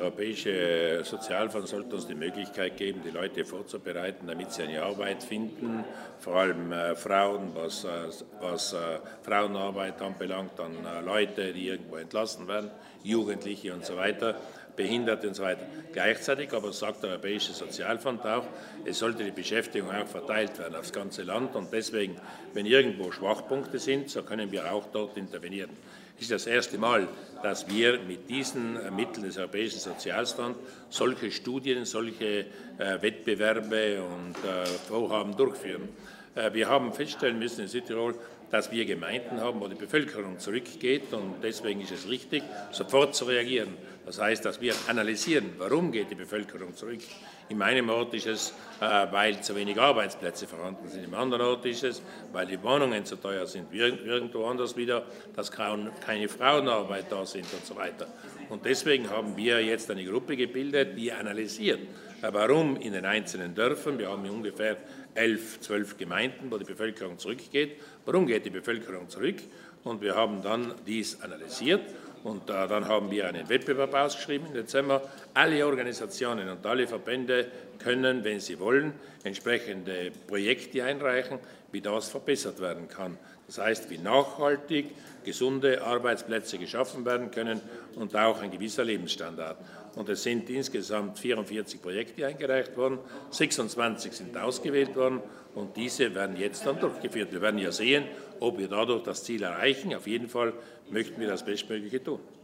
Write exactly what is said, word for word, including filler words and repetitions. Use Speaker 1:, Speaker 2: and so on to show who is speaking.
Speaker 1: Europäische Sozialfonds sollte uns die Möglichkeit geben, die Leute vorzubereiten, damit sie eine Arbeit finden, vor allem äh, Frauen, was, äh, was äh, Frauenarbeit anbelangt, dann äh, Leute, die irgendwo entlassen werden, Jugendliche und so weiter, Behinderte und so weiter. Gleichzeitig aber sagt der Europäische Sozialfonds auch, es sollte die Beschäftigung auch verteilt werden aufs ganze Land und deswegen, wenn irgendwo Schwachpunkte sind, so können wir auch dort intervenieren. Es ist das erste Mal, dass wir mit diesen Mitteln des Europäischen Sozialfonds solche Studien, solche äh, Wettbewerbe und äh, Vorhaben durchführen. Äh, wir haben feststellen müssen in Südtirol, dass wir Gemeinden haben, wo die Bevölkerung zurückgeht und deswegen ist es richtig, sofort zu reagieren. Das heißt, dass wir analysieren, warum geht die Bevölkerung zurück. In meinem Ort ist es, äh, weil zu wenig Arbeitsplätze vorhanden sind. Im anderen Ort ist es, weil die Wohnungen zu teuer sind. Irgendwo anders wieder, dass keine Frauenarbeit da sind und so weiter. Und deswegen haben wir jetzt eine Gruppe gebildet, die analysiert, warum in den einzelnen Dörfern, wir haben ungefähr elf, zwölf Gemeinden, wo die Bevölkerung zurückgeht, warum geht die Bevölkerung zurück? Und wir haben dann dies analysiert. Und äh, dann haben wir einen Wettbewerb ausgeschrieben im Dezember. Alle Organisationen und alle Verbände können, wenn sie wollen, entsprechende Projekte einreichen, wie das verbessert werden kann. Das heißt, wie nachhaltig gesunde Arbeitsplätze geschaffen werden können und auch ein gewisser Lebensstandard. Und es sind insgesamt vierundvierzig Projekte eingereicht worden, sechsundzwanzig sind ausgewählt worden und diese werden jetzt dann durchgeführt. Wir werden ja sehen, ob wir dadurch das Ziel erreichen. Auf jeden Fall möchten wir das Bestmögliche tun.